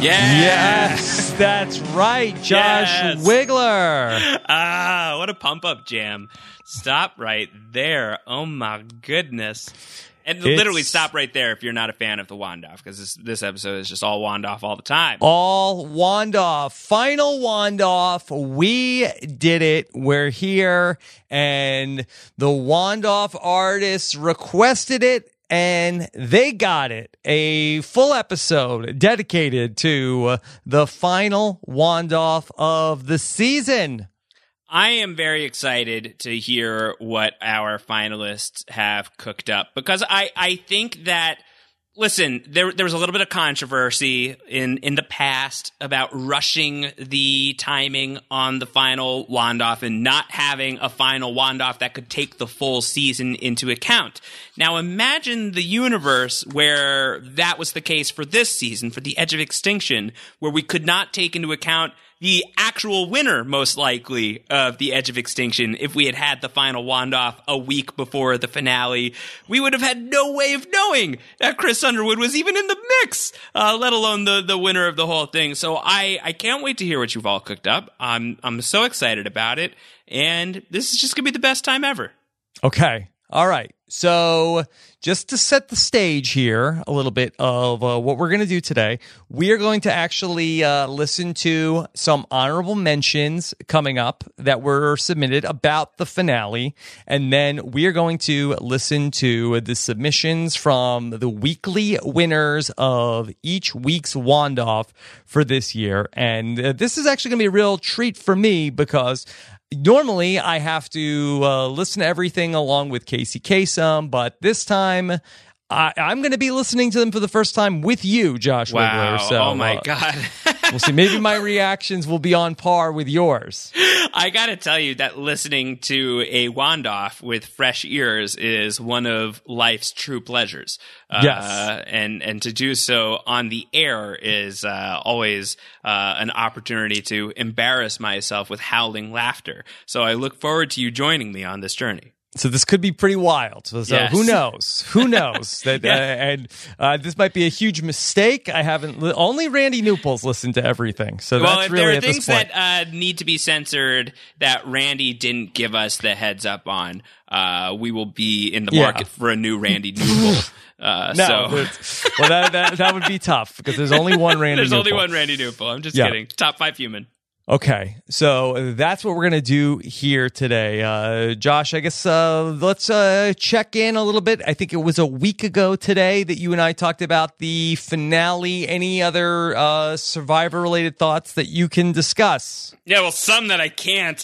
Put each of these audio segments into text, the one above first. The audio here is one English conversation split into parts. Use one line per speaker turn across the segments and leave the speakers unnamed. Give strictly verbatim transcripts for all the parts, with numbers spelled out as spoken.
Yes, that's right, Josh
Yes.
Wiggler.
Ah, what a pump-up jam. Stop right there. Oh, my goodness. And
It's-
literally stop right there if you're not a fan of the Wandoff, because this, this episode is just all Wandoff all the time.
All Wandoff, final Wandoff. We did it. We're here, and the Wandoff artists requested it, and they got it. A full episode dedicated to uh, the final Wandoff of the season.
I am very excited to hear what our finalists have cooked up, because I, I think that, listen, there there was a little bit of controversy in, in the past about rushing the timing on the final Wandoff and not having a final Wandoff that could take the full season into account. Now imagine the universe where that was the case for this season, for The Edge of Extinction, where we could not take into account the actual winner, most likely, of The Edge of Extinction. If we had had the final Wandoff a week before the finale, we would have had no way of knowing that Chris Underwood was even in the mix, uh, let alone the, the winner of the whole thing. So I, I can't wait to hear what you've all cooked up. I'm, I'm so excited about it, and this is just going to be the best time ever.
Okay. All right. So just to set the stage here a little bit of uh, what we're going to do today, we are going to actually uh, listen to some honorable mentions coming up that were submitted about the finale. And then we are going to listen to the submissions from the weekly winners of each week's Wandoff for this year. And uh, this is actually going to be a real treat for me, because normally, I have to uh, listen to everything along with Casey Kasem, but this time I, I'm going to be listening to them for the first time with you, Josh
Wow.
Wiggler. So,
oh, my
uh,
God.
we'll see. Maybe my reactions will be on par with yours.
I gotta tell you that listening to a Wandoff with fresh ears is one of life's true pleasures. Uh,
Yes.
and, and to do so on the air is uh, always uh, an opportunity to embarrass myself with howling laughter. So I look forward to you joining me on this journey.
So this could be pretty wild. So, so
Yes.
who knows? Who knows? that,
Yeah.
uh, and uh, this might be a huge mistake. I haven't li- only Randy Newple's listened to everything. So
Well,
that's
if
really
there are
at this
things
point.
that uh, need to be censored that Randy didn't give us the heads up on, uh, we will be in the
Yeah.
market for a new Randy Newple. Uh,
no,
so.
it's- well, that, that that would be tough, because there's only one Randy.
There's only
Newple.
one Randy Newple. I'm just
Yeah.
kidding. Top five human.
Okay, so that's what we're going to do here today. Uh, Josh, I guess uh, let's uh, check in a little bit. I think it was a week ago today that you and I talked about the finale. Any other uh, Survivor-related thoughts that you can discuss?
Yeah, well, some that I can't.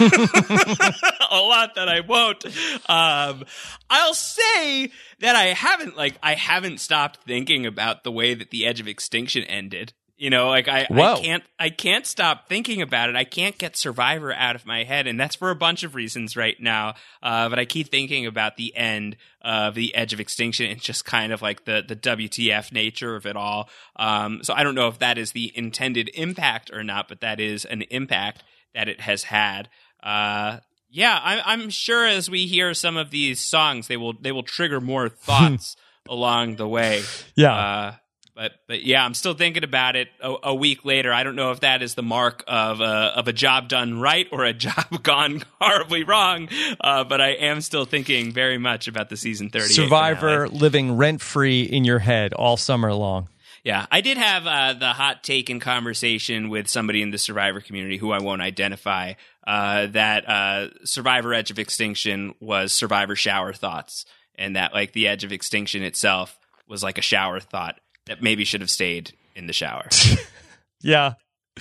A lot that I won't. Um, I'll say that I haven't, like, I haven't stopped thinking about the way that The Edge of Extinction ended. You know, like I,
Whoa.
I can't, I can't stop thinking about it. I can't get Survivor out of my head, and that's for a bunch of reasons right now. Uh, but I keep thinking about the end of The Edge of Extinction and just kind of like the the W T F nature of it all. Um, so I don't know if that is the intended impact or not, but that is an impact that it has had. Uh, yeah, I, I'm sure as we hear some of these songs, they will they will trigger more thoughts along the way.
Yeah.
Uh, But but yeah, I'm still thinking about it a, a week later. I don't know if that is the mark of a, of a job done right or a job gone horribly wrong, uh, but I am still thinking very much about the season thirty-eight
Survivor
finale.
living rent-free in your head all summer long.
Yeah, I did have uh, the hot take in conversation with somebody in the Survivor community who I won't identify, uh, that uh, Survivor Edge of Extinction was Survivor shower thoughts, and that like the Edge of Extinction itself was like a shower thought that maybe should have stayed in the shower.
Yeah.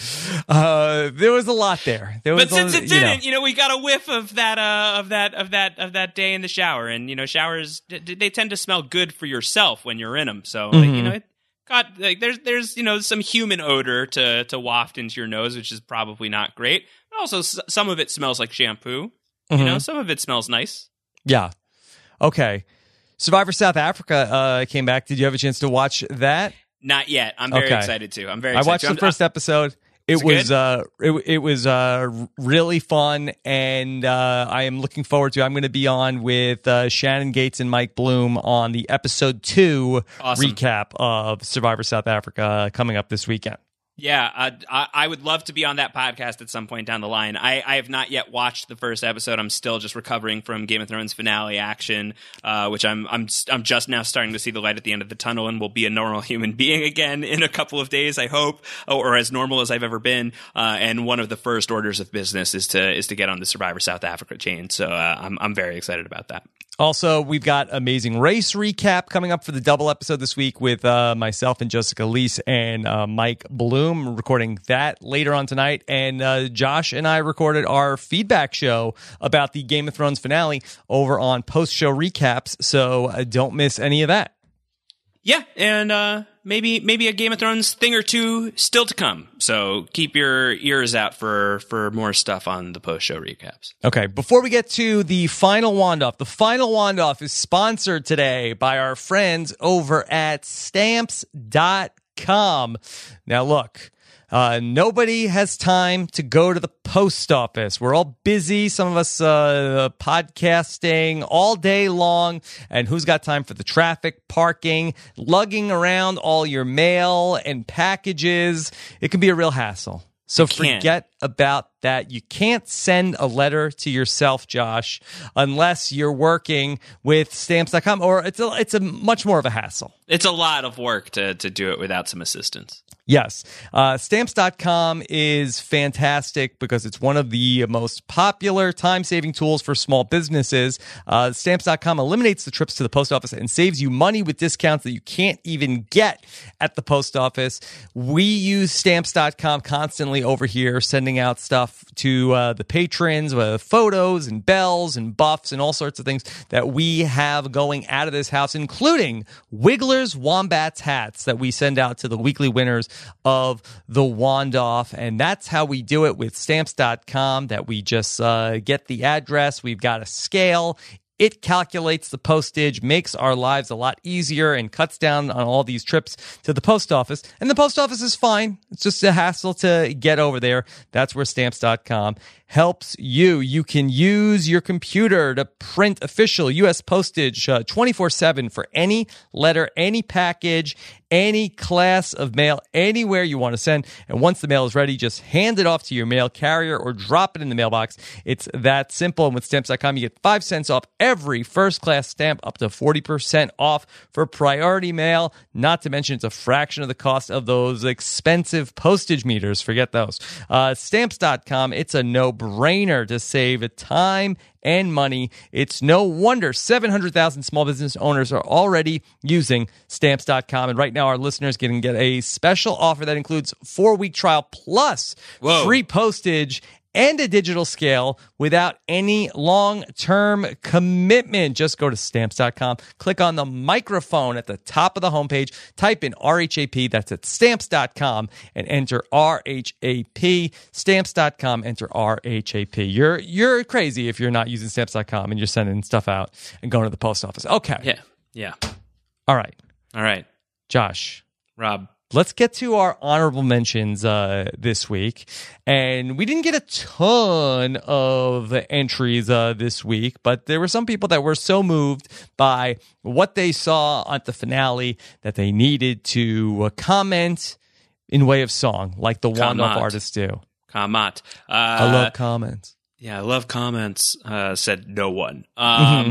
Uh, there was a lot there. There was
But since
a,
it
you know.
didn't, you know, we got a whiff of that, uh, of that, of that, of that day in the shower, and you know, showers d- d- they tend to smell good for yourself when you're in them. So, like, you know, it got like there's there's you know some human odor to to waft into your nose, which is probably not great. But also, s- some of it smells like shampoo. You know, some of it smells nice.
Yeah. Okay. Survivor South Africa uh, came back. Did you have a chance to watch that?
Not yet. I'm very
Okay.
excited to. I'm very.
I
excited
watched
to.
the
I'm-
first episode. It
it
was
good?
uh, it, it was uh, really fun, and uh, I am looking forward to. I'm going to be on with uh, Shannon Gates and Mike Bloom on the episode two
Awesome.
recap of Survivor South Africa coming up this weekend.
Yeah, uh, I, I would love to be on that podcast at some point down the line. I, I have not yet watched the first episode. I'm still just recovering from Game of Thrones finale action, uh, which I'm I'm I'm just now starting to see the light at the end of the tunnel, and will be a normal human being again in a couple of days, I hope, or as normal as I've ever been. Uh, and one of the first orders of business is to is to get on the Survivor South Africa chain. So uh, I'm I'm very excited about that.
Also, we've got Amazing Race recap coming up for the double episode this week with uh, myself and Jessica Leese and uh, Mike Bloom, recording that later on tonight. And uh, Josh and I recorded our feedback show about the Game of Thrones finale over on post-show recaps, so uh, don't miss any of that.
Yeah, and uh, maybe maybe a Game of Thrones thing or two still to come. So keep your ears out for, for more stuff on the post-show recaps.
Okay, before we get to the final Wand-Off, the final Wand-Off is sponsored today by our friends over at Stamps dot com. Now, look. Uh, nobody has time to go to the post office. We're all busy. Some of us uh, podcasting all day long. And who's got time for the traffic, parking, lugging around all your mail and packages? It can be a real hassle. So forget about that. You can't send a letter to yourself, Josh, unless you're working with Stamps dot com, or it's a, it's a much more of a hassle.
It's a lot of work to, to do it without some assistance.
Yes. Uh, Stamps dot com is fantastic because it's one of the most popular time-saving tools for small businesses. Uh, Stamps dot com eliminates the trips to the post office and saves you money with discounts that you can't even get at the post office. We use Stamps dot com constantly over here, sending out stuff to uh, the patrons, uh, photos and bells and buffs and all sorts of things that we have going out of this house, including Wigglers Wombats hats that we send out to the weekly winners of the Wand-Off. And that's how we do it with Stamps dot com, that we just uh, get the address. We've got a scale. It calculates the postage, makes our lives a lot easier, and cuts down on all these trips to the post office. And the post office is fine. It's just a hassle to get over there. That's where Stamps dot com helps you. You can use your computer to print official U S postage uh, twenty-four seven for any letter, any package, any class of mail, anywhere you want to send. And once the mail is ready, just hand it off to your mail carrier or drop it in the mailbox. It's that simple. And with Stamps dot com, you get five cents off every first-class stamp, up to forty percent off for priority mail. Not to mention, it's a fraction of the cost of those expensive postage meters. Forget those. Uh, Stamps dot com, it's a no-brainer to save time and money. It's no wonder seven hundred thousand small business owners are already using Stamps dot com. And right now, our listeners can get a special offer that includes four-week trial plus Whoa. free postage and a digital scale without any long-term commitment. Just go to Stamps dot com, click on the microphone at the top of the homepage, type in R H A P, that's at Stamps dot com, and enter R H A P. Stamps dot com, enter R H A P. You're you're crazy if you're not using Stamps dot com and you're sending stuff out and going to the post office. Okay.
Yeah. Yeah.
All right.
All right.
Josh.
Rob.
Let's get to our honorable mentions uh, this week. And we didn't get a ton of entries uh, this week, but there were some people that were so moved by what they saw at the finale that they needed to uh, comment in way of song, like the Wand-Off artists do.
Comment. Uh,
I love comments.
Yeah, I love comments, uh, said no one. Um
Mm-hmm.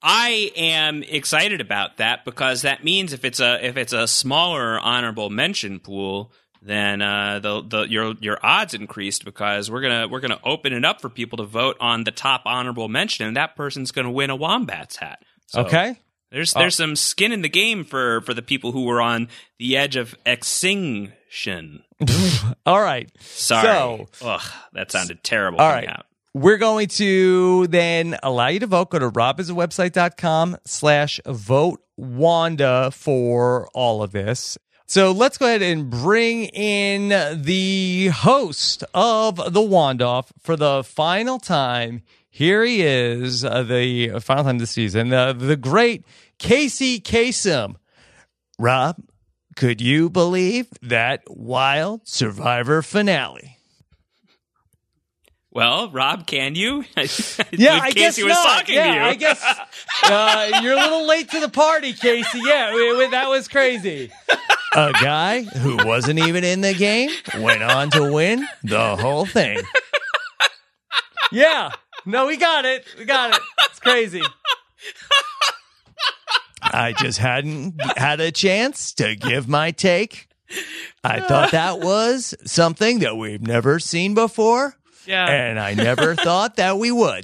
I am excited about that because that means if it's a if it's a smaller honorable mention pool, then uh, the the your your odds increased because we're gonna we're gonna open it up for people to vote on the top honorable mention, and that person's gonna win a Wombats hat. So
okay,
there's there's some skin in the game for for the people who were on the edge of extinction.
All right,
sorry,
so,
ugh, that sounded terrible.
All right.
Out.
We're going to then allow you to vote. Go to robisawebsite.com slash vote Wanda for all of this. So let's go ahead and bring in the host of the Wand-Off for the final time. Here he is, uh, the final time this season, uh, the great Casey Kasem. Rob, could you believe that wild Survivor finale?
Well, Rob, can you?
Yeah, I guess
Casey was
not.
talking
yeah,
to you.
I guess uh, you're a little late to the party, Casey. Yeah, we, we, that was crazy. A guy who wasn't even in the game went on to win the whole thing. Yeah. No, we got it. We got it. It's crazy. I just hadn't had a chance to give my take. I thought that was something that we've never seen before.
Yeah.
And I never thought that we would.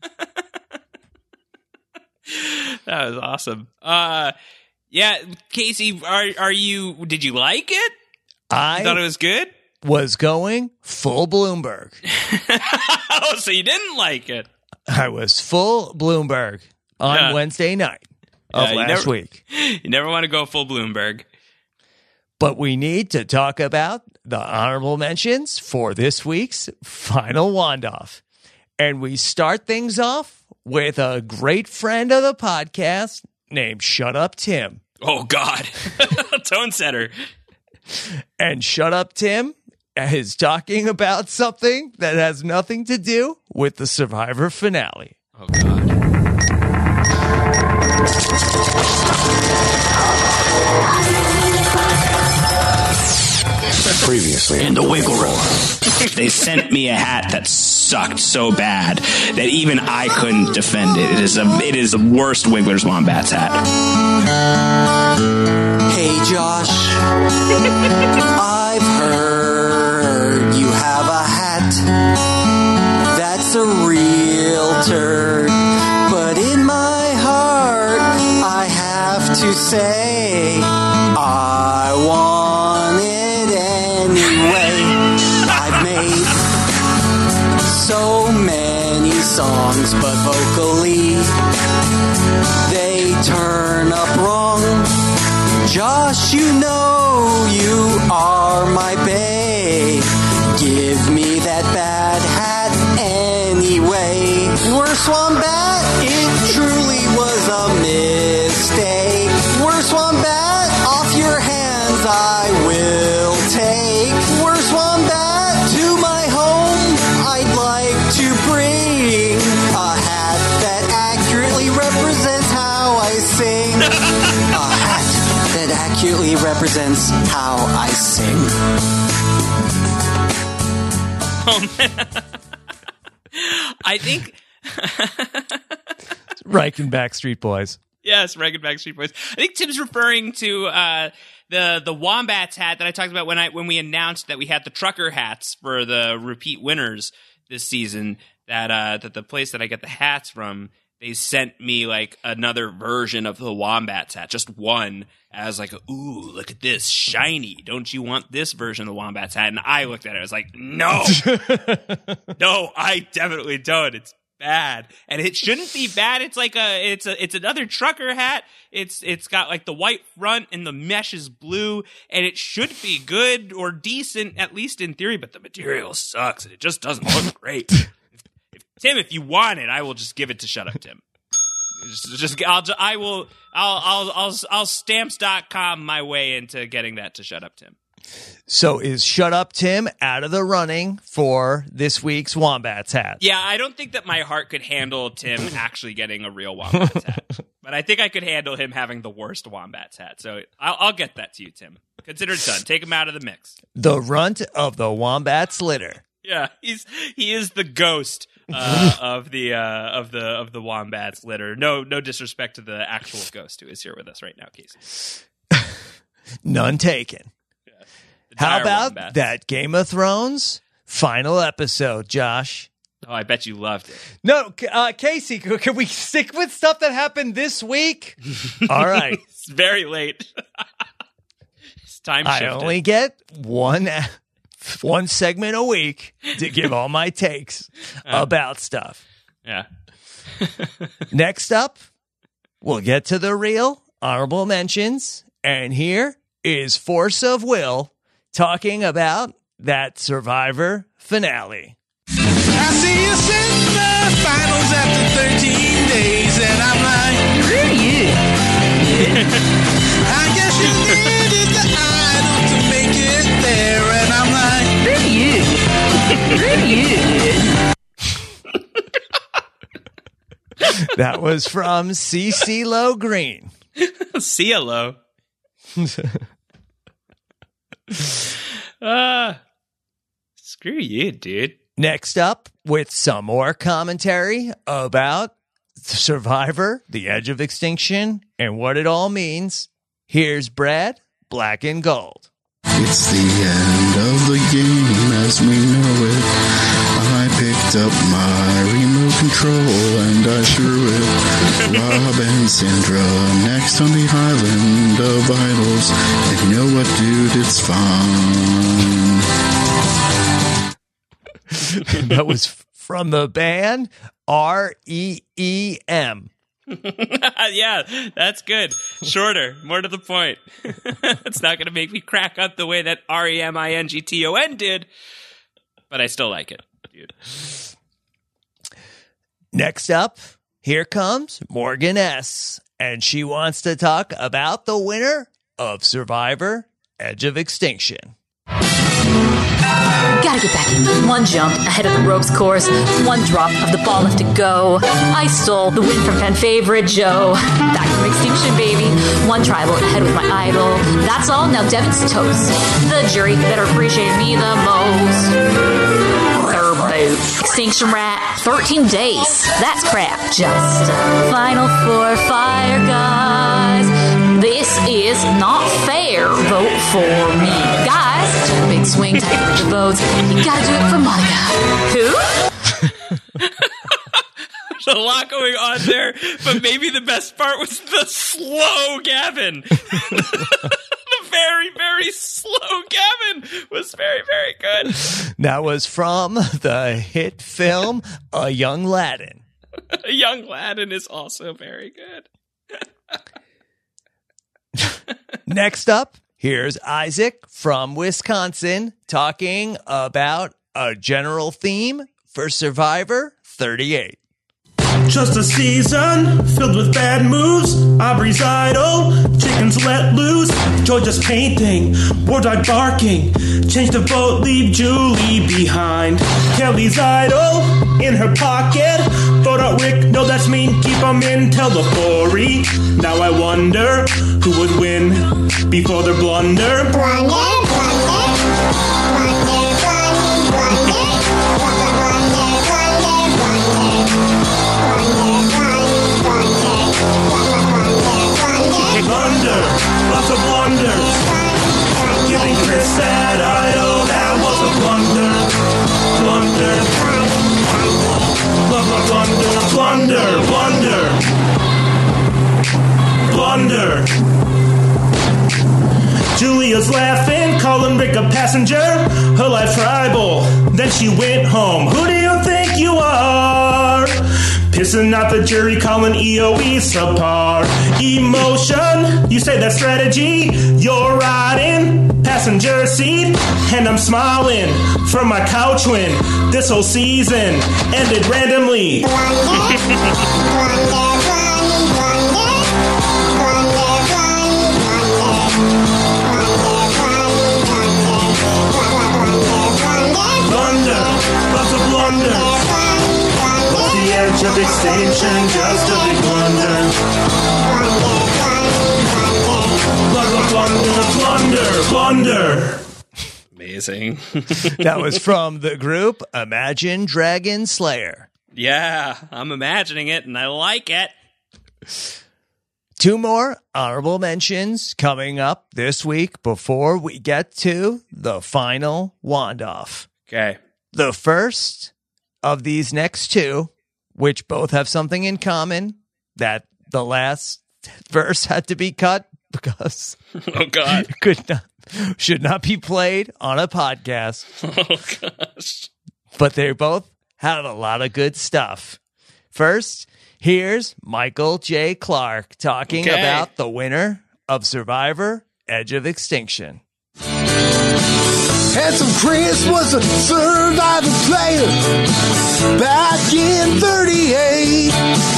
That was awesome. Uh, yeah, Casey, are are you? Did you like it?
I
you thought it was good.
Was going full Bloomberg.
Oh, so you didn't like it?
I was full Bloomberg on
Yeah.
Wednesday night of
Yeah, you
last
never-
week.
You never want to go full Bloomberg.
But we need to talk about the honorable mentions for this week's final Wandoff. And we start things off with a great friend of the podcast named Shut Up Tim.
Oh, God. Tone setter.
And Shut Up Tim is talking about something that has nothing to do with the Survivor finale.
Oh, God.
Previously in the Wiggle Room. They sent me a hat that sucked so bad that even I couldn't defend it. It is a, it is the worst Wiggler's Wombats hat.
Hey Josh, I've heard you have a hat that's a real turd, but in my heart I have to say I want it anyway. I've made so many songs, but vocally they turn up wrong. Josh, you know you are my babe. Give me that bad hat anyway. Worst Wombat, it truly was a mistake. Worst Wombat, off your hands I will take. Worst Wombat, to my home I'd like to bring a hat that accurately represents how I sing. A hat that accurately represents how I sing.
Oh, man. I think...
Riken Backstreet Boys.
Yes, Reagan Backstreet Boys. I think Tim's referring to uh, the the Wombats hat that I talked about when I when we announced that we had the trucker hats for the repeat winners this season. That uh, that the place that I get the hats from, they sent me like another version of the Wombats hat, just one, as like, ooh, look at this, shiny. Don't you want this version of the Wombats hat? And I looked at it, I was like, no, no, I definitely don't. It's bad, and it shouldn't be bad. It's like a, it's a, it's another trucker hat. It's, it's got like the white front and the mesh is blue, and it should be good or decent, at least in theory. But the material sucks, and it just doesn't look great. if, if, Tim, if you want it, I will just give it to Shut Up Tim. Just, just I'll, I will, I'll, I'll, I'll, I'll stamps dot com my way into getting that to Shut Up Tim.
So is Shut Up Tim out of the running for this week's Wombats hat?
Yeah, I don't think that my heart could handle Tim actually getting a real Wombats hat. But I think I could handle him having the worst Wombats hat. So I'll, I'll get that to you, Tim. Consider it done. Take him out of the mix.
The runt of the Wombats litter.
Yeah, he's he is the ghost uh, of the uh, of the of the Wombats litter. No, no disrespect to the actual ghost who is here with us right now, Casey.
None taken. How about
Wombats.
that Game of Thrones final episode, Josh?
Oh, I bet you loved it.
No, uh, Casey, can we stick with stuff that happened this week? All right.
It's very late. It's time
I
shifted.
only get one one segment a week to give all my takes about stuff.
Yeah.
Next up, we'll get to the real honorable mentions. And here is Force of Will talking about that Survivor finale.
I see you sitting the finals after thirteen days, and I'm like, I guess you needed the idol to make it there, and I'm like,
That was from CeeCee Lo Green.
CeeLo. uh, screw you, dude.
Next up, with some more commentary about Survivor, The Edge of Extinction, and what it all means, here's Brad, Black and Gold.
It's the end of the game as we know it. I picked up my remote control and I threw it. Rob and Sandra next on the island of idols. And you know what, dude, it's fine.
That was from the band R E E M.
Yeah, that's good. Shorter, more to the point. It's not going to make me crack up the way that R E M I N G T O N did, but I still like it. Dude.
Next up, here comes Morgan S., and she wants to talk about the winner of Survivor, Edge of Extinction.
Gotta get back in. One jump ahead of the ropes course. One drop of the ball left to go. I stole the win from fan favorite Joe. Back from Extinction, baby. One tribal ahead with my idol. That's all, now Devin's toast. The jury better appreciate me the most. Turbo. Extinction rat. thirteen days. That's crap. Just a final four fire, guys. This is not fair. Vote for me. Guys, took a big swing, time with the votes. You gotta do it for Monica. Who?
There's a lot going on there, but maybe the best part was the slow Gavin. The very, very slow Gavin was very, very good.
That was from the hit film A Young Latin.
A Young Latin is also very good.
Next up, here's Isaac from Wisconsin talking about a general theme for Survivor thirty-eight.
Just a season filled with bad moves. Aubrey's idol, chickens let loose. Georgia's painting, war-dog barking. Change the vote, leave Julie behind. Kelly's idol in her pocket. Vote out Rick, no that's mean. Keep him in, tell the Fori. Now I wonder who would win before their blunder.
Blunder, blunder, blunder, blunder,
Blunder, lots of blunders. Giving Chris that idol, that was a blunder. Blunder, blunder, blunder, blunder. Julia's laughing, calling Rick a passenger. Her life tribal, then she went home. Who do you think you are? Pissing out the jury, calling E O E subpar. Emotion, you say that strategy. You're riding passenger seat, and I'm smiling from my couch when this whole season ended randomly. Blunder, lots of blunders. What's the edge of extinction? Just a big blunder. Blunder, blunder, blunder.
Amazing.
That was from the group Imagine Dragon Slayer.
Yeah, I'm imagining it, and I like it.
Two more honorable mentions coming up this week before we get to the final wand-off.
Okay.
The first of these next two, which both have something in common, that the last verse had to be cut because
Oh, God.
it could not, should not be played on a podcast.
Oh, gosh.
But they both had a lot of good stuff. First, here's Michael J. Clark talking
Okay.
about the winner of Survivor, Edge of Extinction.
Handsome Chris was a Survivor player back in thirty-eight.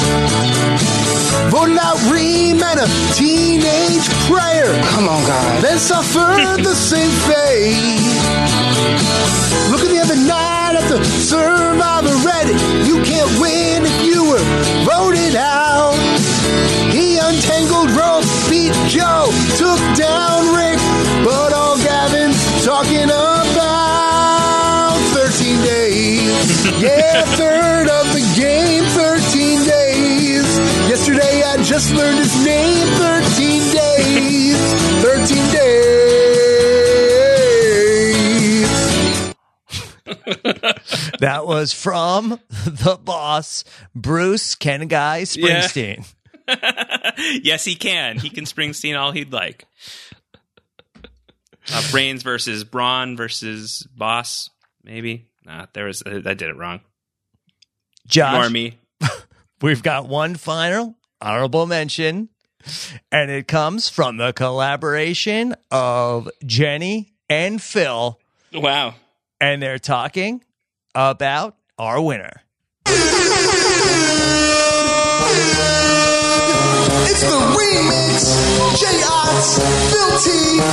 Voted out Reem and a teenage prayer. Come on, guys. Then suffered the same fate. Looking the other night at the Survivor Reddit. You can't win if you were voted out. He untangled rope, beat Joe, took down Rick, but all Gavin talking about thirteen days. Yeah, third of the game, thirteen days. Yesterday I just learned his name, thirteen days. thirteen days.
That was from the boss, Bruce Ken Guy Springsteen.
Yeah. Yes, he can. He can Springsteen all he'd like. Uh, Brains versus Braun versus Boss, maybe. Nah, there was. Uh, I did it wrong.
Josh,
More me.
we've got one final honorable mention, and it comes from the collaboration of Jenny and Phil,
Wow.
and they're talking about our winner.
It's the remix. J-Ots, Phil T,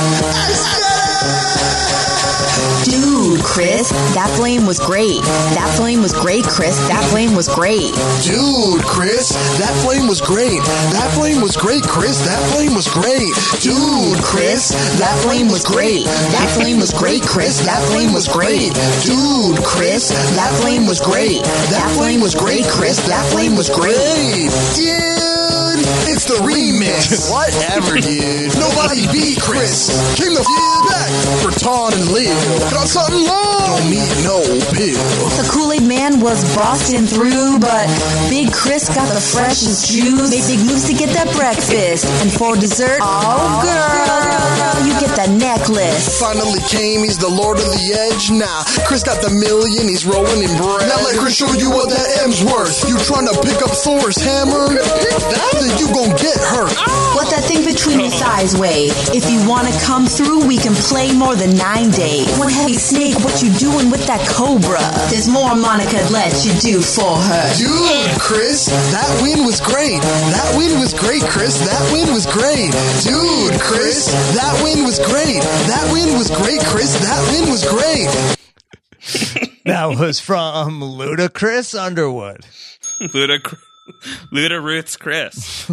Dude, Chris, that flame was great. That flame was great, Chris. That flame was great.
Dude, Chris, that flame was great. That flame was great, Chris. That flame was great. Dude, Chris, that flame was great. That flame was great, Chris. That flame was great. Dude, Chris, that flame was great. That flame was great, Chris. That flame was great. Dude, it's the remix. Whatever, dude. Nobody beat Chris. Came the f- back for Ton and Lil. Got something long. Don't need no pill.
The Kool-Aid Man was Boston through, but Big Chris got the freshest juice. Made big moves to get that breakfast. And for dessert, oh girl, you get that necklace.
Finally came, he's the Lord of the Edge. Nah, Chris got the million, he's rolling in bread. Now let Chris show you what that M's worth. You trying to pick up Thor's hammer? Then you gon' get hurt.
Let that thing between your thighs weigh. If you wanna come through, we can play more than nine days. One heavy snake, what you doing with that cobra? There's more Monica'd let you do for her.
Dude, Chris, that win was great. That win was great, Chris. That win was great. Dude, Chris, that win was great. That win was great, Chris. That win was great.
That was from Ludacris Underwood.
Luda, Luda Ruth's Chris.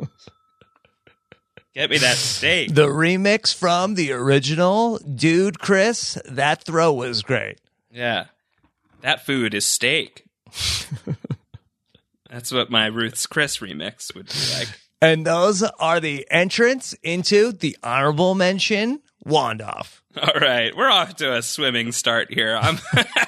Get me that steak.
The remix from the original Dude Chris, that throw was great.
Yeah. That food is steak. That's what my Ruth's Chris remix would be like.
And those are the entrants into the honorable mention Wandoff.
All right. We're off to a swimming start here. I'm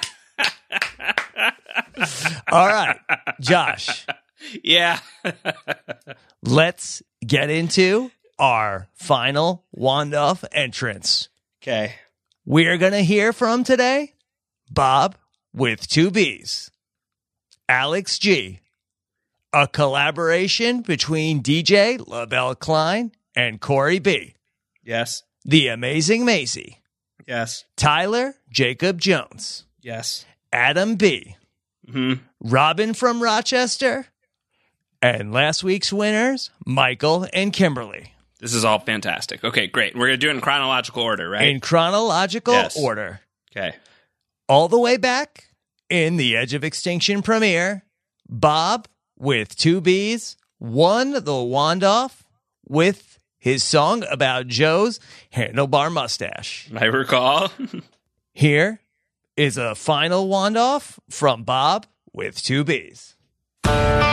All right, Josh.
Yeah.
Let's get into our final Wandoff entrance.
Okay.
We're going to hear from today Bob with two B's, Alex G, a collaboration between D J LaBelle Klein and Corey B,
Yes.
The Amazing Macy,
Yes.
Tyler Jacob Jones,
Yes.
Adam B,
Mm-hmm.
Robin from Rochester, and last week's winners, Michael and Kimberly.
This is all fantastic. Okay, great. We're going to do it in chronological order, right?
In chronological
Yes.
order.
Okay.
All the way back in the Edge of Extinction premiere, Bob with two B's won the Wandoff with his song about Joe's handlebar mustache.
I recall.
Here is a final Wandoff from Bob with two B's.
The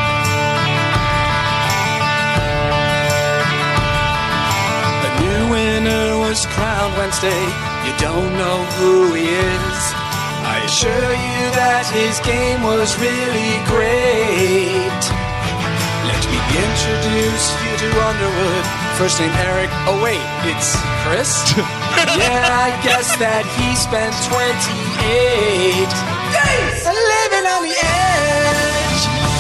new winner was crowned Wednesday. You don't know who he is. I assure you that his game was really great. Let me introduce you to Underwood. First name Eric. Oh wait, it's Chris? Yeah, I guess that he spent twenty-eight days living on the edge.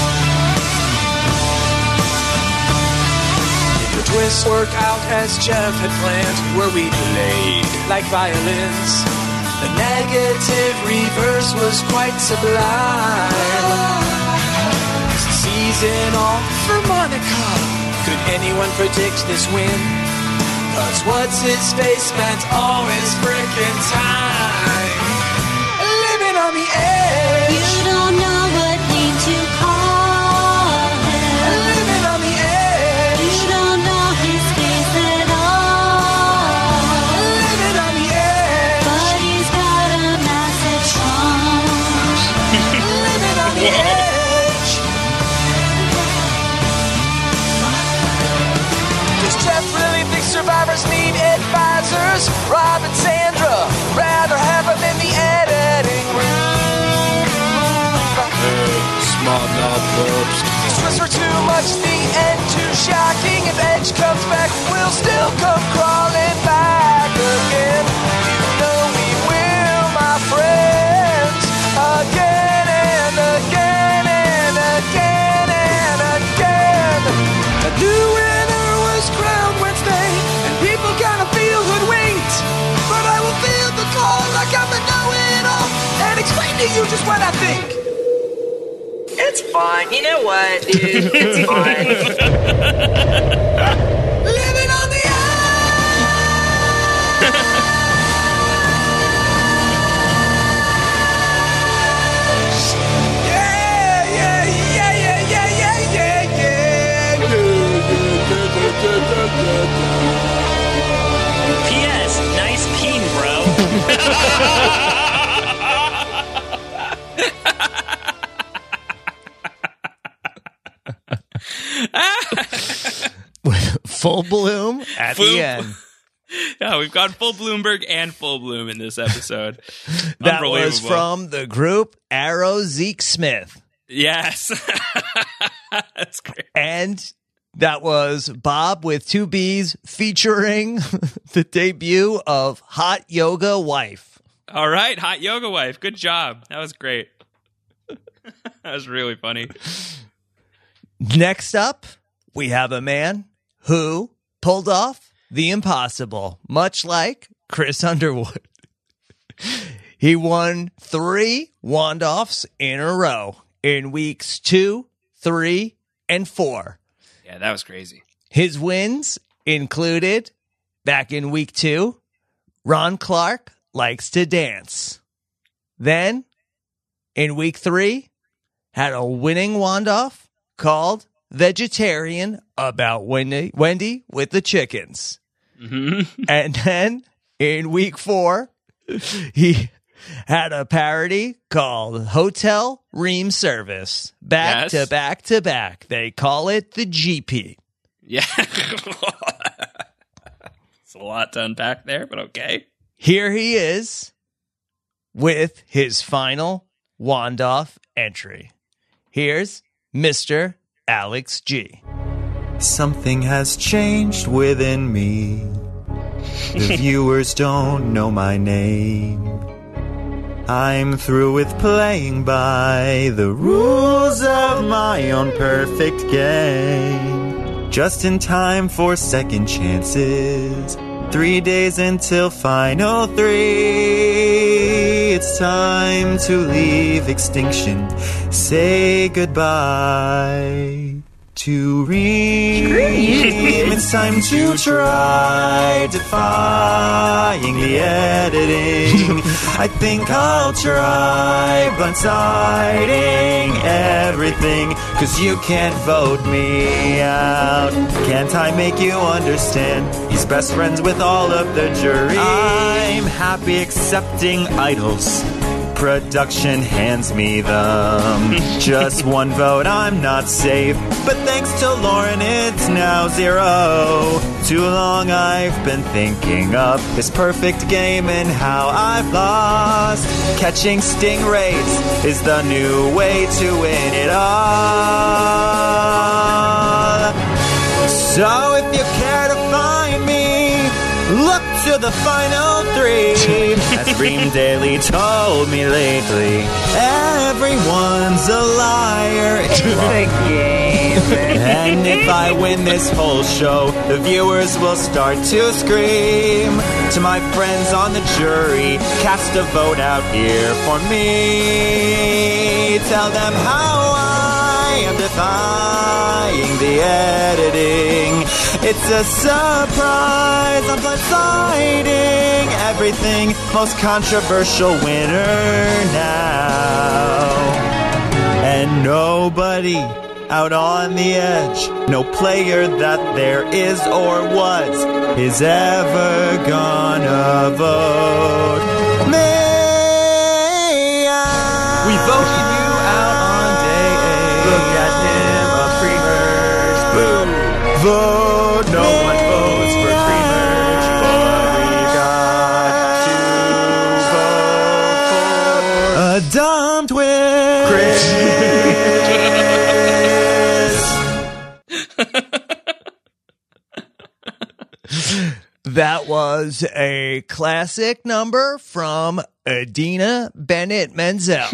The twists work out as Jeff had planned, where we played like violins. The negative reverse was quite sublime. Season off for Monica. Could anyone predict this win? Cause what's his face spent all his frickin' time living on the edge.
You don't know what name to call him.
Living on the edge.
You don't know his face at all.
Living on the edge.
But
the edge. Does Jeff really think survivors need advisors? Rob and Sandra rather have them in the editing room.
Small knob bulbs.
These twists are too much, the end too shocking. If Edge comes back, we'll still come crawling back again. You know we will, my friends. Again and again and again and again. A new winner was crowned Wednesday, and people kinda feel hoodwinked. But I will feel the call like I'm the know-it-all and explain to you just what I think.
It's fine. You know what, dude? It's fine.
Living on the edge. Yeah, yeah, yeah, yeah, yeah, yeah, yeah, yeah.
P S. Nice peen, bro.
Full bloom at
Full-
the end.
Yeah, we've got full Bloomberg and full bloom in this episode.
That was
Unbelievable.
from the group Arrow Zeke Smith.
Yes. That's great.
And that was Bob with two B's featuring the debut of Hot Yoga Wife.
All right, Hot Yoga Wife. Good job. That was great. That was really funny.
Next up, we have a man who pulled off the impossible, much like Chris Underwood. He won three wand-offs in a row in weeks two, three, and four.
Yeah, that was crazy.
His wins included, back in week two, Ron Clark likes to dance. Then, in week three, had a winning wand-off called Vegetarian about Wendy, Wendy with the chickens.
Mm-hmm.
And then in week four, he had a parody called Hotel Ream Service. Back
Yes.
to back to back. They call it the G P.
Yeah. It's a lot to unpack there, but okay.
Here he is with his final wand-off entry. Here's Mister Alex G.
Something has changed within me. The viewers don't know my name. I'm through with playing by the rules of my own perfect game. Just in time for second chances. Three days until final three. It's time to leave extinction. Say goodbye to Reem. It's time to try defying the editing. I think I'll try blindsiding everything, 'cause you can't vote me out. Can't I make you understand? He's best friends with all of the jury. I'm happy accepting idols. Production hands me them. Just one vote, I'm not safe. But thanks to Lauren, it's now zero. Too long I've been thinking of this perfect game and how I've lost. Catching stingrays is the new way to win it all. So if you care to find me, look to the final three. As Reem Daily told me lately, everyone's a liar. It's a game. And if I win this whole show, the viewers will start to scream. To my friends on the jury, cast a vote out here for me. Tell them how I am defying the editing. It's a surprise, I'm blindsiding everything. Most controversial winner now. And nobody out on the edge, no player that there is or was, is ever gonna vote me out. We voted you out on Look at him, a pre-merge. Boo! Vote! No one votes for pre-merge, but we got to vote for a dumb twist. Chris.
That was a classic number from Adina Bennett Menzel.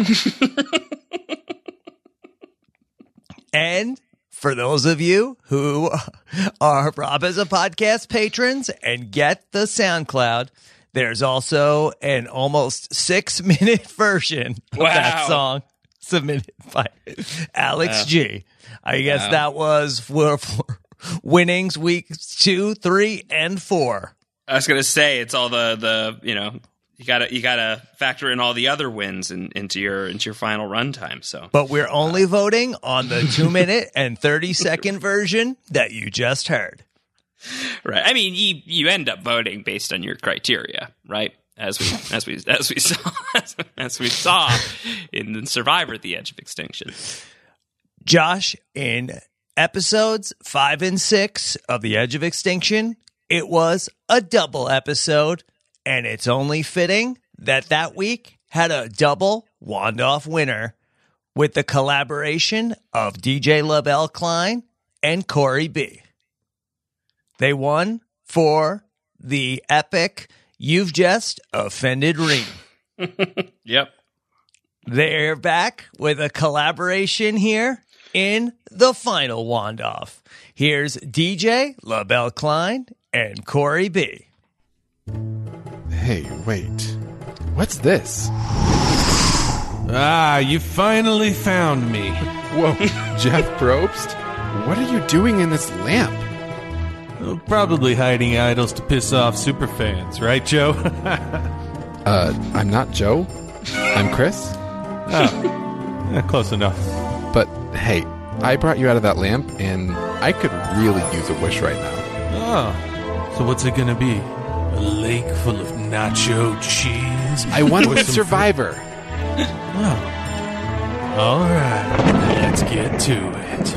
And for those of you who are Rob as a Podcast patrons and get the SoundCloud, there's also an almost six minute version of
Wow.
that song submitted by Alex
Wow.
G. I guess
Wow.
that was for, for winnings week two, three, and four.
I was gonna say it's all the the you know you gotta you gotta factor in all the other wins in, into your into your final runtime. So,
But we're only voting on the two minute and thirty second version that you just heard.
right. I mean, you you end up voting based on your criteria, right? As we as we as we saw as, as we saw in Survivor: The Edge of Extinction.
Josh, in episodes five and six of The Edge of Extinction, it was a double episode, and it's only fitting that that week had a double Wand-Off winner with the collaboration of D J LaBelle Klein and Corey B. They won for the epic You've Just Offended Reem.
Yep.
They're back with a collaboration here in the final Wand-Off. Here's D J LaBelle Klein and Corey B.
Hey, wait. What's this?
Ah, you finally found me.
Whoa, Jeff Probst? What are you doing in this lamp?
Oh, probably hiding idols to piss off superfans, right, Joe?
uh, I'm not Joe. I'm Chris.
Oh, yeah, close enough.
But hey, I brought you out of that lamp, and I could really use a wish right now.
Oh, so what's it gonna be? A lake full of nacho cheese?
I want to
Or
be
some
Survivor.
Oh. All right, let's get to it.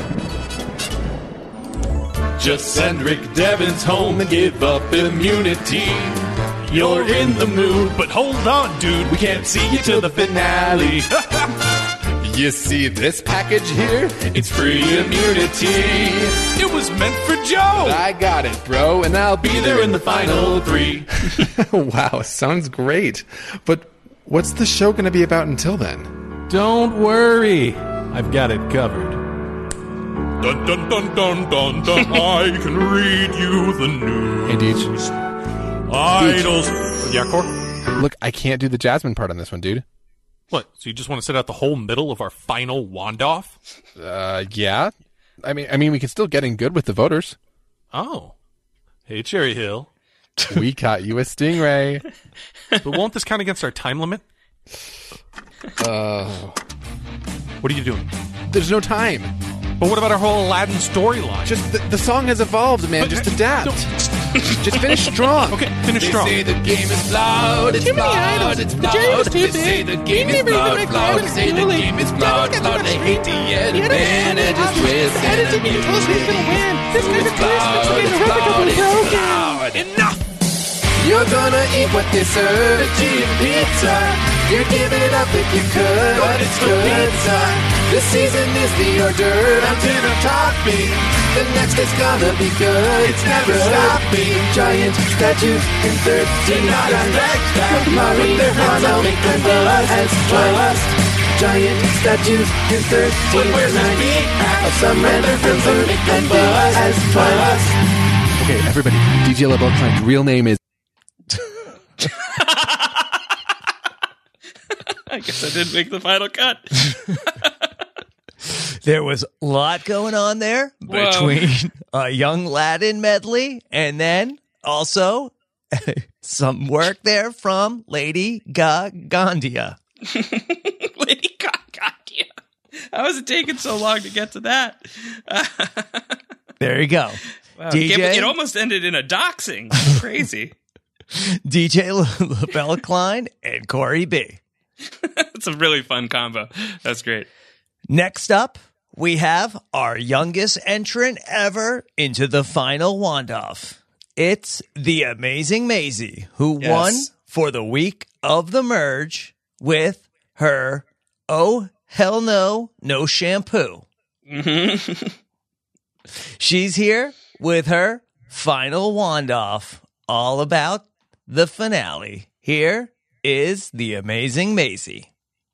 Just send Rick Devens home and give up immunity. You're in the mood, but hold on, dude. We can't see you till the finale.
You see this package here?
It's free immunity. It was meant for Joe.
I got it, bro, and I'll be there in the final three. Wow, sounds great. But what's the show going to be about until then?
Don't worry. I've got it covered. Dun dun dun dun dun dun. I can read you the news.
Hey, Deej.
Idols. Yeah, Cor?
Look, I can't do the Jasmine part on this one, dude.
What? So you just want to sit out the whole middle of our final Wand-Off?
Uh, yeah. I mean, I mean, we can still get in good with the voters.
Oh. Hey, Cherry Hill.
We caught you a stingray.
But won't this count against our time limit?
Uh,
what are you doing?
There's no time.
But what about our whole Aladdin storyline?
Just the, the song has evolved, man. Just adapt. Just finish strong.
Okay, finish strong.
They say the game is flawed. It's
Too many
flawed.
idols.
It's
The
flawed.
jam is too
They
big.
say the game is
Never even
flawed.
make
Flawed.
fun.
They say the
Really.
game is
It's
flawed.
not
Flawed. They hate the advantage is twisted.
Editing you told us who's gonna win. This kind of
It's flawed. It's flawed. It's flawed.
Enough!
You're gonna eat what they serve at cheap pizza. You'd give it up if you could, but it's good pizza. This season is the hors d'oeuvre, I'm dinner topping. The next is gonna be good, it's never stopping. Giant statues in thirteen not expect that. Marie Hanna make them buzz as trust. Giant statues in thirteen nights of some random films that make them buzz as trust.
Okay, everybody. D J LaBelle Klein's real name is...
I guess I didn't make the final cut.
There was a lot going on there
Whoa.
between a young Latin medley and then also some work there from Lady Gagandia.
Lady Gaga. How is it taking so long to get to that?
There you go.
Wow,
D J?
it can't- it almost ended in a doxing. Crazy.
D J LaBelle Klein and Corey B.
It's a really fun combo. That's great.
Next up, we have our youngest entrant ever into the final Wand-Off. It's the Amazing Maisie, who
Yes.
won for the week of the merge with her Oh Hell No, No Shampoo.
Mm-hmm.
She's here with her final Wand-Off, all about the finale. Here is the Amazing Maisie.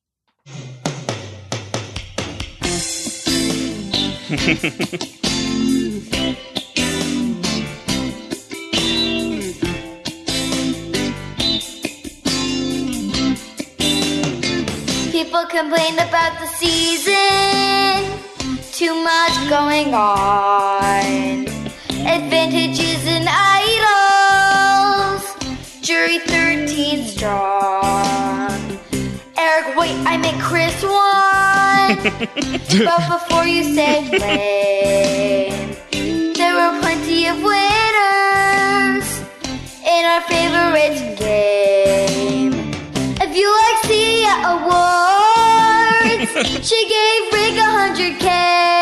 People complain about the season, too much going on. Advantages and idols, jury thirteen strong. Eric, wait, I meant Chris won. But before you say blame, there were plenty of winners in our favorite game. If you like Sia Awards, she gave Rick a hundred K.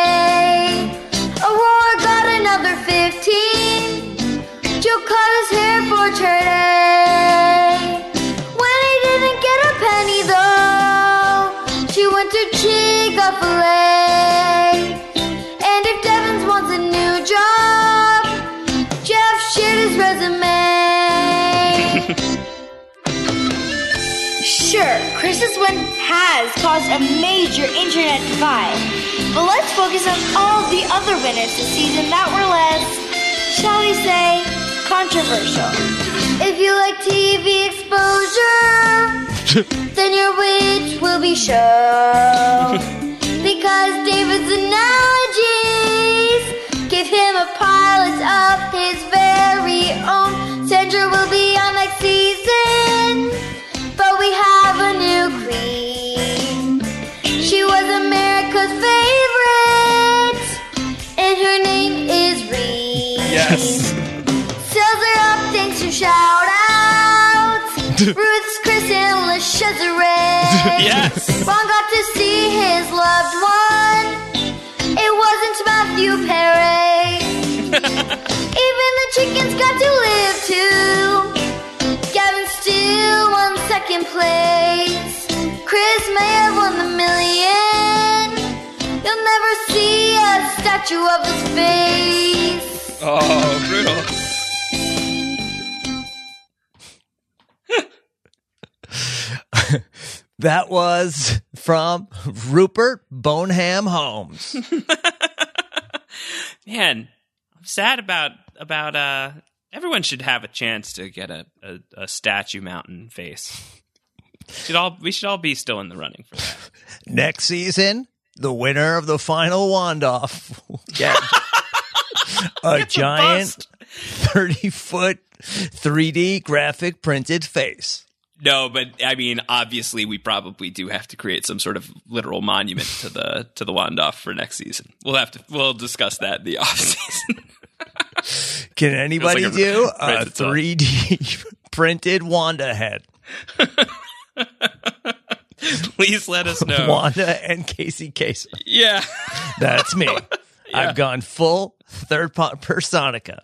Aurora got another fifteen. Joe cut his hair for charity. When he didn't get a penny though, she went to Chick-fil-A. And if Devins wants a new job, Jeff shared his resume.
Sure, Chris's win has caused a major internet divide, but let's focus on all the other winners this season that were less, shall we say, controversial.
If you like T V exposure, then your witch will be shown. Because David's analogies give him a pilot of his very own. Sandra will be on next season, but we have a new queen. She was America's favorite, and her name is Reed.
Yes.
Sales are up thanks to shout outs. Ruth's, Chris, and LaChesere.
Yes.
Ron got to see his loved one. It wasn't Matthew Perry. Even the chickens got to live too. Gavin still won second place. Chris may have won the million. You'll never see a statue of his face.
Oh, brutal.
That was from Rupert Boneham Holmes.
Man, I'm sad about about uh everyone should have a chance to get a, a, a statue mountain face. Should all we should all be still in the running for that.
Next season, the winner of the final Wand-Off will get a giant thirty-foot three D graphic printed face.
No, but I mean, obviously, we probably do have to create some sort of literal monument to the to the Wand-Off for next season. We'll have to we'll discuss that in the off season.
Can anybody
like a-
do
right,
a
it's all-
three D printed Wanda head?
Please let us know.
Wanda and Casey Kasem.
Yeah.
That's me.
Yeah.
I've gone full third po- personicca.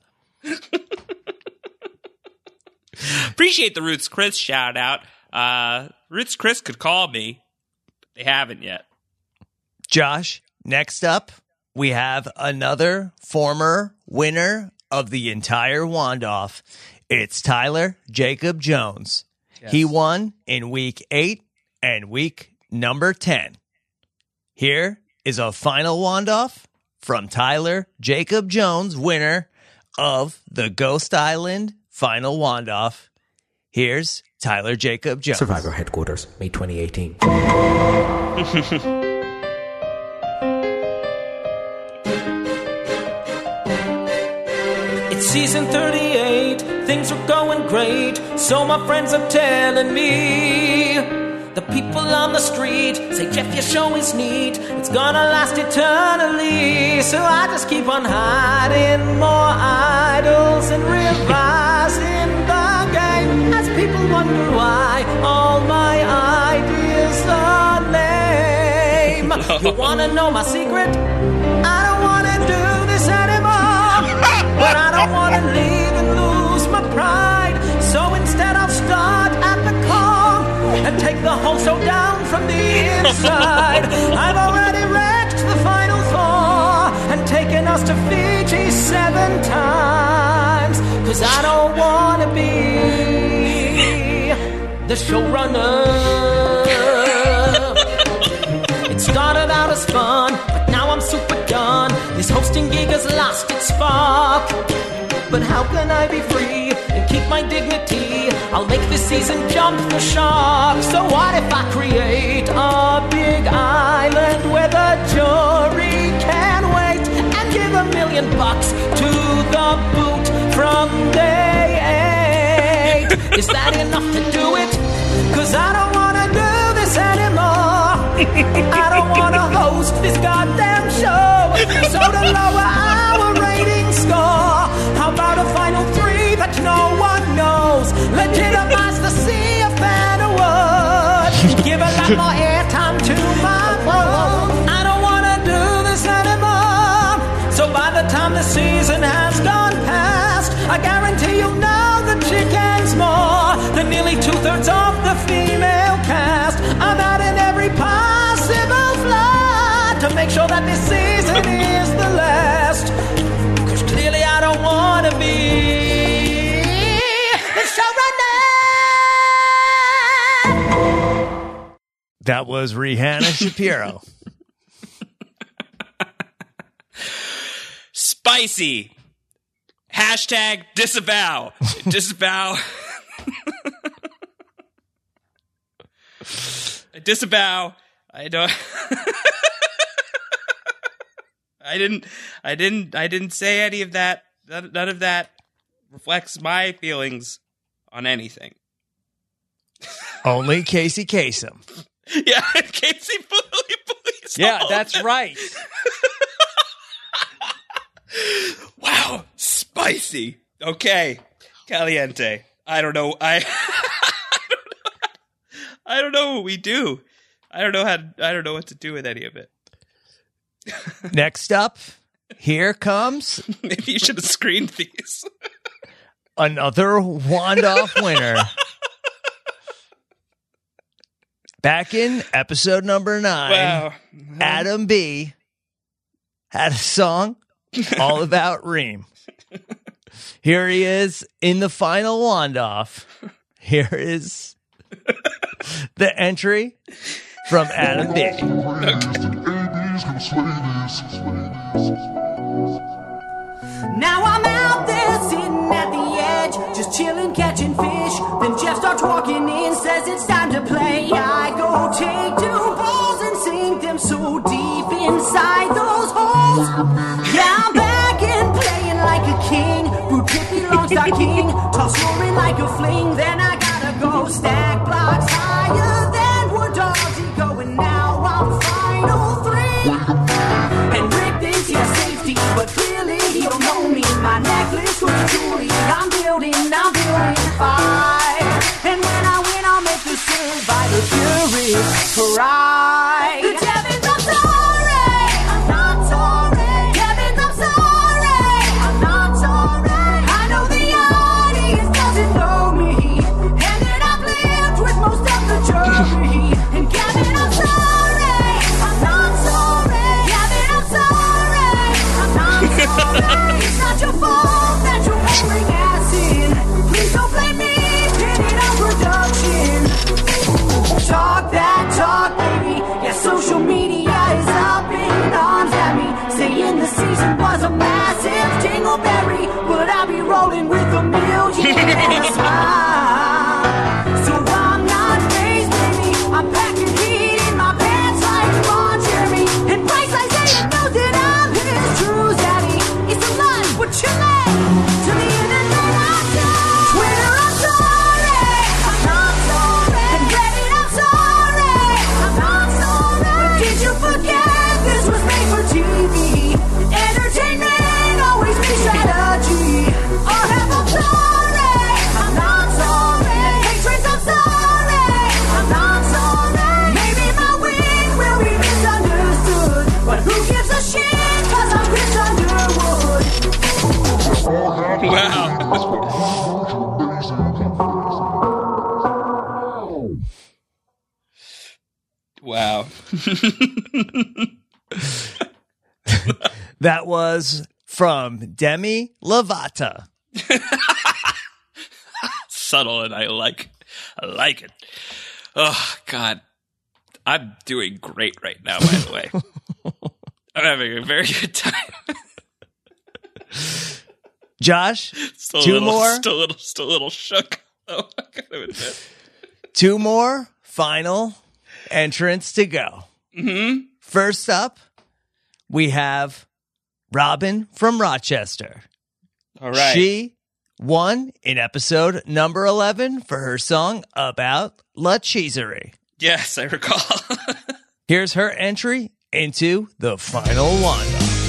Appreciate the Roots Chris shout out. Uh, Roots Chris could call me. They haven't yet.
Josh, next up, we have another former winner of the entire Wand-Off. It's Tyler Jacob Jones.
Yes.
He won in week eight and week number ten. Here is a final Wand-Off from Tyler Jacob Jones, winner of the Ghost Island final Wand-Off. Here's Tyler Jacob Jones.
Survivor Headquarters, May twenty eighteen.
It's season thirty-eight, things are going great, so my friends are telling me. The people on the street say, Jeff, your show is neat, it's gonna last eternally. So I just keep on hiding more idols and revising the game, as people wonder why all my ideas are lame. You wanna know my secret? I don't wanna do this anymore. But I don't wanna leave and lose my pride. So instead I'll start at the core and take the whole show down from the inside. I've already wrecked the final four and taken us to Fiji seven times. Cause I don't wanna be the showrunner. It started out as fun, but now I'm super done. This hosting gig has lost its spark. But how can I be free and keep my dignity? I'll make this season jump the shark. So what if I create a big island where the jury can wait and give a million bucks to the boot from day eight? Is that enough to do it? Cause I don't wanna do this anymore. I don't wanna host this goddamn show. So to lower our rating score, how about a final three that no one knows? Legitimize the sea of fan awards. Give a lot more airtime to my bro. I don't wanna do this anymore. So by the time the season has gone past, I guarantee you'll know the chickens more than nearly two-thirds of the female cast. I'm out in every possible flaw to make sure that this season is the last. Cause clearly I don't wanna be the showrunner.
That was Rihanna Shapiro.
Spicy. Hashtag disavow. Disavow. Disavow. I don't. I didn't. I didn't. I didn't say any of that. None, none of that reflects my feelings on anything.
Only Casey Kasem.
Yeah, Casey Bully Police.
Yeah, that's right.
Wow, spicy. Okay, caliente. I don't know. I. I don't know. I don't know what we do. I don't know how. I don't know what to do with any of it.
Next up, here comes.
Maybe you should have screened these.
Another Wandoff winner. Back in episode number nine,
Wow.
Adam B had a song all about Reem. Here he is in the final Wandoff. Here is the entry from Adam B.
Now I'm out there sitting at the edge, just chilling, catching fish. Then Jeff starts walking in, says it's time to play. I go take two balls and sink them so deep inside those holes. Yeah, I'm back and playing like a king. Boot tip belongs to king. Toss roaring like a fling. Then I gotta go stack blocks higher than wood dogs. He going now. I'm final three. And Rick thinks he's safety, but clearly he don't know me. My necklace was jewelry. I'm building, I'm building fire. And when I win, I'll make the survivor purists cry. The Devins, I'm sorry, I'm not sorry. Devins, I'm sorry, I'm not sorry. I know the audience doesn't know me, and that I've lived with most of the jury. And Kevin, I'm sorry, I'm not sorry. Kevin, I'm sorry, I'm not sorry. It's not your fault that you're wearing acid. Please don't blame me, pin it on production. Talk that talk, baby. Yeah, social media is up in arms at me, saying the season was a massive dingleberry, but I'll be rolling with a million and a smile. So I'm not phased, baby. I'm packing heat in my pants like Ron Jeremy. And Bryce Isaiah knows that I'm his true daddy. It's a lie, but you late. To the internet, I go. Twitter, I'm sorry. I'm not sorry. And Reddit, I'm sorry. I'm not sorry. Did you forget this was made for T V? Entertainment always be strategy. Or have I'm sorry. I'm not sorry.
That was from Demi Lovato.
Subtle, and I like, I like it. Oh God, I'm doing great right now. By the way, I'm having a very good time.
Josh,
Still a
two
little,
more.
Still a little, still a little shook. Oh, I gotta admit.
Two more final entrants to go.
Mm-hmm.
First up, we have Robin from Rochester.
All right.
She won in episode number eleven for her song about La Cheeserie.
Yes, I recall.
Here's her entry into the final one.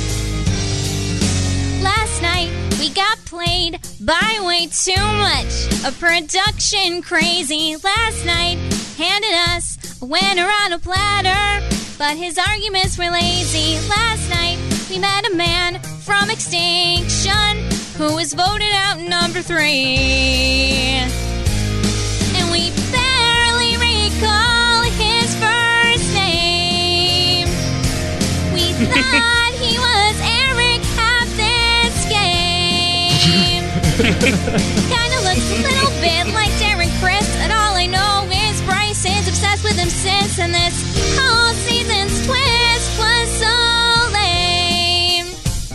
Last night we got played by way too much. A production crazy last night handed us a winner on a platter, but his arguments were lazy. Last night we met a man from Extinction who was voted out number three, and we barely recall his first name. We thought he was Eric half this game. Kinda looks a little bit like Darren Criss, and all I know is Bryce is obsessed with him since, and this whole season's twist was so lame.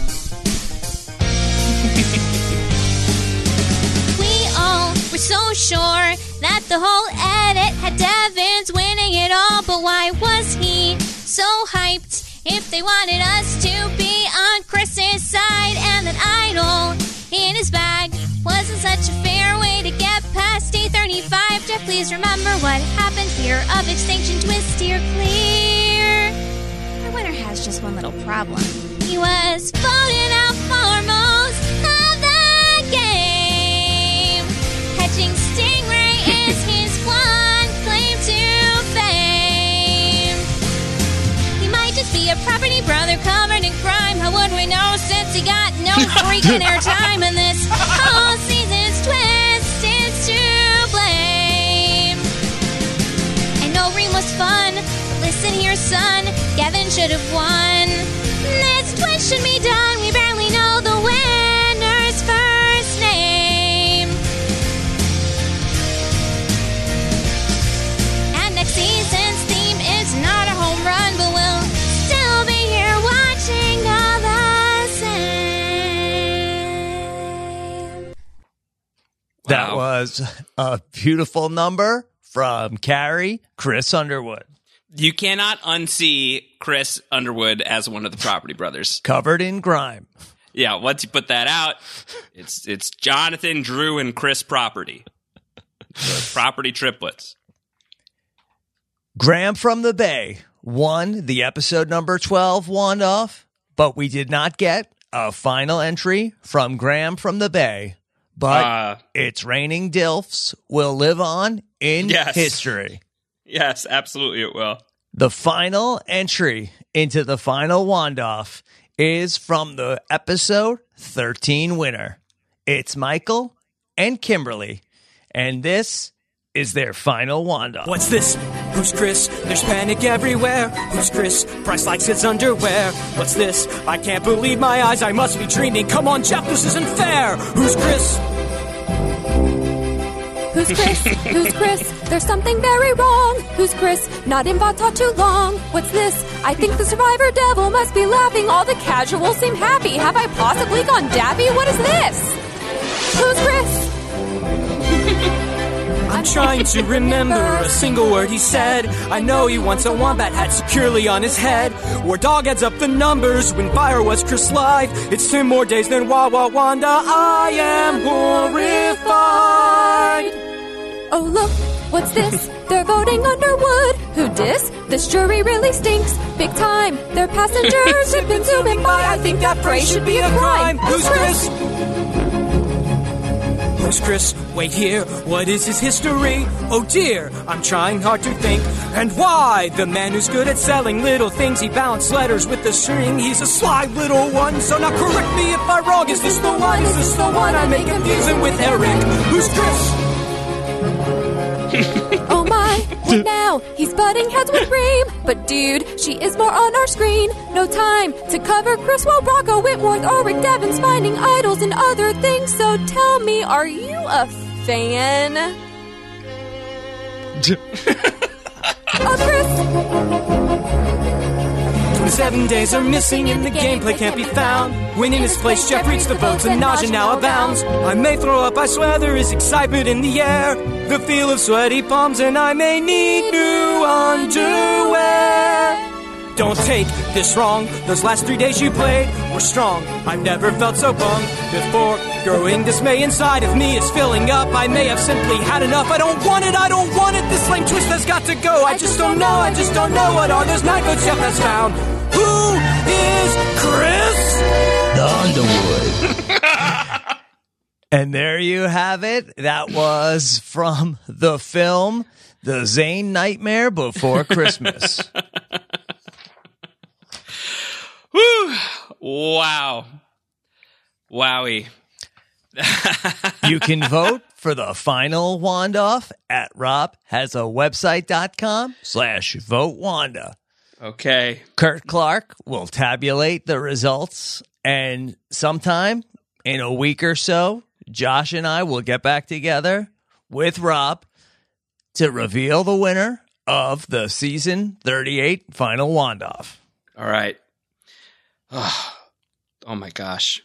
We all were so sure that the whole edit had Devins winning it all, but why was he so hyped if they wanted us to be on Chris's side, and that idol in his bag wasn't such a fair way to get past D thirty-five. Jeff, please remember what happened here. Of Extinction Twist, steer clear. Our winner has just one little problem. He was voted out for most of the game. Catching Stingray is his one claim to fame. He might just be a property brother covered in crime. How would we know since he got no freaking airtime? And this whole season's twist is to blame. I know Reem was fun, but listen here, son, Gavin should have won. This twist should be done. We barely know the winner's first name. And next season's theme is not a home run, but we'll still be here watching all the same.
That was a beautiful number from Carrie Chris Underwood.
You cannot unsee Chris Underwood as one of the Property Brothers.
Covered in grime.
Yeah, once you put that out, it's it's Jonathan, Drew, and Chris Property. The Property triplets.
Graham from the Bay won the episode number twelve one off, but we did not get a final entry from Graham from the Bay. But
Uh,
It's Raining Dilfs will live on in
Yes.
history.
Yes, absolutely it will.
The final entry into the final Wandoff is from the episode thirteen winner. It's Michael and Kimberly, and this is their final Wandoff.
What's this? Who's Chris? There's panic everywhere. Who's Chris? Bryce likes his underwear. What's this? I can't believe my eyes. I must be dreaming. Come on, Jeff, this isn't fair. Who's Chris?
Who's Chris? Who's Chris? There's something very wrong. Who's Chris? Not in Vata too long. What's this? I think the Survivor Devil must be laughing. All the casuals seem happy. Have I possibly gone dabby? What is this? Who's Chris?
I'm trying to remember a single word he said. I know he wants a wombat hat securely on his head. War Dog adds up the numbers when Fire was Chris live. It's ten more days than Wawa Wanda. I am horrified.
Oh, look, what's this? They're voting Underwood. Who dis? This jury really stinks. Big time. Their passengers have been zooming by. I think that phrase should be a crime.
Who's Chris? Who's Chris? Wait here, what is his history? Oh dear, I'm trying hard to think. And why? The man who's good at selling little things. He balanced letters with the string. He's a sly little one, so now correct me if I'm wrong. Is this the one? Is this the one? I may confuse him with Eric. Who's Chris?
Oh my, What now? He's butting heads with Reem. But dude, she is more on our screen. No time to cover Chris while Rocco Whitworth or Rick Devens finding idols and other things. So tell me, are you a fan? Oh, Chris.
Seven days are missing and the gameplay can't be found. Winning his place, Jeff reached the votes and nausea now abounds. I may throw up, I swear there is excitement in the air. The feel of sweaty palms and I may need new underwear. Don't take this wrong, those last three days you played were strong. I've never felt so bummed before. Growing dismay inside of me is filling up. I may have simply had enough. I don't want it, I don't want it. This lame twist has got to go. I just don't know, I just don't know what are those nine votes Jeff has found. Who is Chris
Underwood? And there you have it. That was from the film The Zane Nightmare Before Christmas.
Whew. Wow. Wowie.
You can vote for the final Wand-Off at robhasawebsite.com slash vote Wanda.
Okay.
Kurt Clark will tabulate the results, and sometime in a week or so, Josh and I will get back together with Rob to reveal the winner of the season thirty-eight final Wand-Off.
All right. Oh, oh my gosh.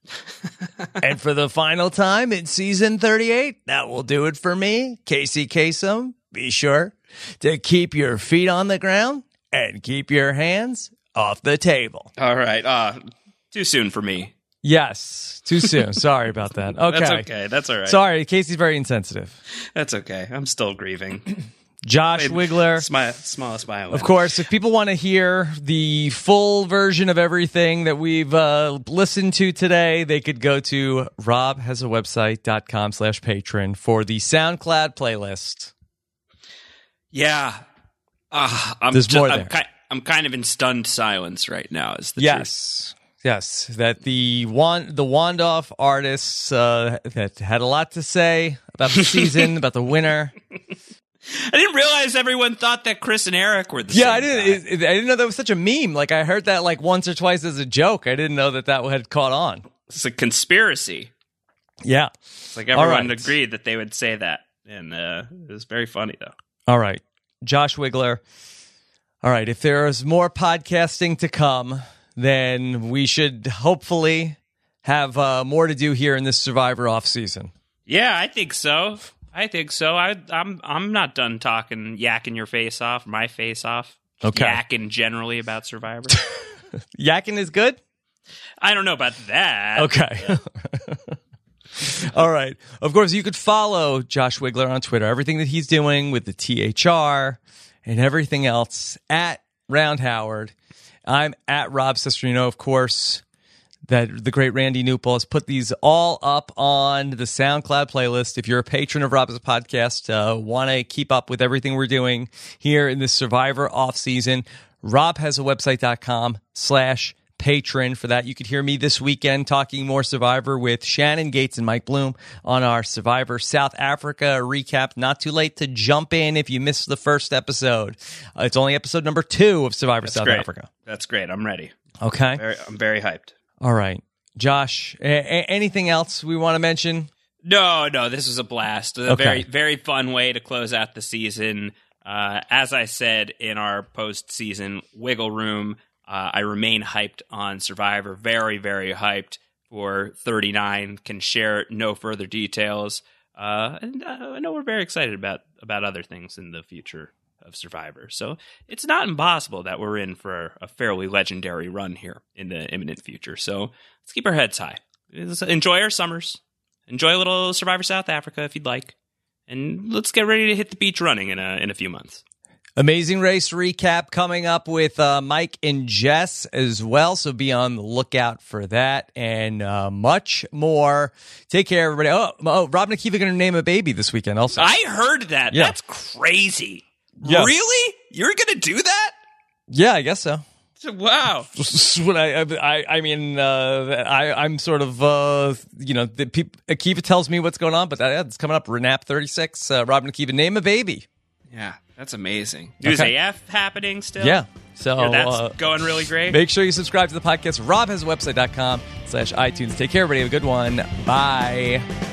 And for the final time in season thirty-eight, that will do it for me, Casey Kasem. Be sure to keep your feet on the ground and keep your hands off the table.
All right. Uh, too soon for me.
Yes, too soon. Sorry about that. Okay.
That's okay. That's all right.
Sorry, Casey's very insensitive.
That's okay. I'm still grieving.
Josh Wigler.
Smile, smile, smile.
Of course, if people want to hear the full version of everything that we've uh, listened to today, they could go to robhasawebsite.com slash patron for the SoundCloud playlist.
Yeah. Uh, I'm
There's
just,
more
I'm,
there.
ki- I'm kind of in stunned silence right now. Is the
Yes. Yes, that the wand, the Wand-Off artists uh, that had a lot to say about the season, about the winner.
I didn't realize everyone thought that Chris and Eric were the
Yeah,
same
I didn't. It, it, I didn't know that was such a meme. Like I heard that like once or twice as a joke. I didn't know that that had caught on.
It's a conspiracy.
Yeah,
it's like everyone
right.
agreed that they would say that, and uh, it was very funny though.
All right, Josh Wigler. All right, if there's more podcasting to come, then we should hopefully have uh, more to do here in this Survivor off season.
Yeah, I think so. I think so. I, I'm I'm not done talking, yakking your face off, my face off.
Okay.
Yakking generally about Survivor.
Yakking is good?
I don't know about that.
Okay. All right. Of course, you could follow Josh Wigler on Twitter. Everything that he's doing with the T H R and everything else at Round Howard. I'm at Rob Sestrino, of course. That the great Randy Newpol has put these all up on the SoundCloud playlist. If you're a patron of Rob's podcast, uh, want to keep up with everything we're doing here in this Survivor off season, robhasawebsite.com slash patron. For that, you could hear me this weekend talking more Survivor with Shannon Gates and Mike Bloom on our Survivor South Africa recap. Not too late to jump in if you missed the first episode. Uh, it's only episode number two of Survivor
That's
South
great.
Africa.
That's great. I'm ready.
Okay.
I'm very, I'm very hyped.
All right. Josh, a- a- anything else we want to mention?
No, no, this was a blast. A
Okay.
very, very fun way to close out the season. Uh, as I said in our postseason Wiggle Room, uh, I remain hyped on Survivor. Very, very hyped for thirty-nine. Can share no further details. Uh, and uh, I know we're very excited about, about other things in the future of Survivor. So it's not impossible that we're in for a fairly legendary run here in the imminent future. So let's keep our heads high. Enjoy our summers. Enjoy a little Survivor South Africa if you'd like. And let's get ready to hit the beach running in a, in a few months.
Amazing Race recap coming up with uh, Mike and Jess as well. So be on the lookout for that and uh, much more. Take care, everybody. Oh, oh Rob and Akiva are going to name a baby this weekend also.
I heard that.
Yeah.
That's crazy.
Yes.
Really? You're going to do that?
Yeah, I guess so.
Wow.
When I, I, I mean, uh, I, I'm sort of, uh, you know, the peop- Akiva tells me what's going on, but that, it's coming up. Renap thirty-six, uh, Rob and Akiva, name a baby.
Yeah. That's amazing. News
Okay.
A F happening still?
Yeah. So
Yeah, that's
uh,
going really great.
Make sure you subscribe to the podcast. rob has a website dot com slash iTunes. Take care, everybody. Have a good one. Bye.